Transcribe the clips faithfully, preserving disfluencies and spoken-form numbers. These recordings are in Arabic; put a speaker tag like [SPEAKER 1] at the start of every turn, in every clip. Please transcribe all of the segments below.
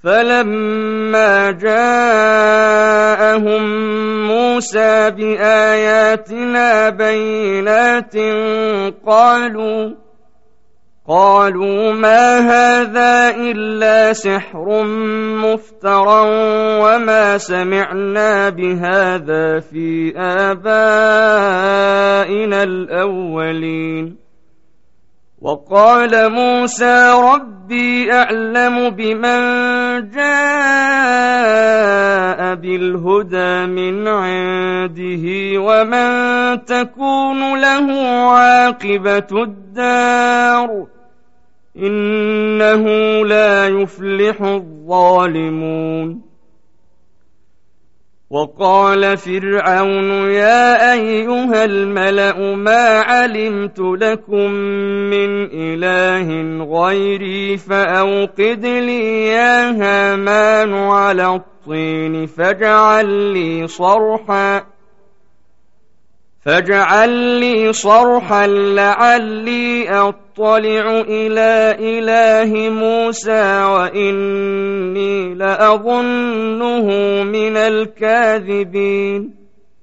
[SPEAKER 1] فلما جاءهم موسى بآياتنا بينات قالوا قالوا ما هذا إلا سحر مفترى وما سمعنا بهذا في آبائنا الأولين. وقال موسى ربي أعلم بمن جاء بالهدى من عنده ومن تكون له عاقبة الدار إنه لا يفلح الظالمون. وقال فرعون يا أيها الملأ ما علمت لكم من إله غيري فأوقد لي يا هامان على الطين فاجعل لي صرحا فاجعل لي صرحا لعلي أطلع إلى إله موسى وإني لأظنه من الكاذبين.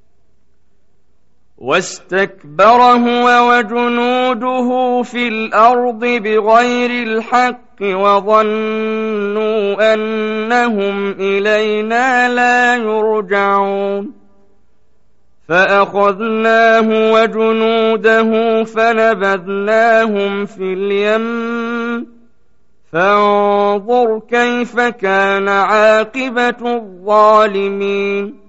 [SPEAKER 1] واستكبر هو وجنوده في الأرض بغير الحق وظنوا أنهم إلينا لا يرجعون. فأخذناه وجنوده فنبذناهم في اليم فانظر كيف كان عاقبة الظالمين.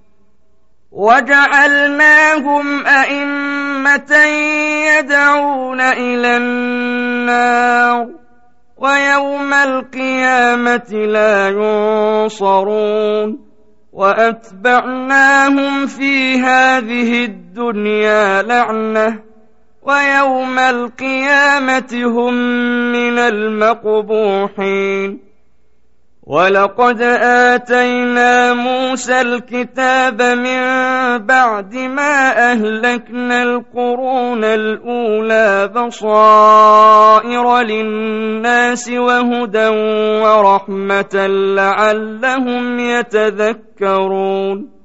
[SPEAKER 1] وجعلناهم أئمة يدعون إلى النار ويوم القيامة لا ينصرون. وأتبعناهم في هذه الدنيا لعنة ويوم القيامة هم من المقبوحين. ولقد آتينا موسى الكتاب من بعد ما أهلكنا القرون الأولى بصائر للناس وهدى ورحمة لعلهم يتذكرون.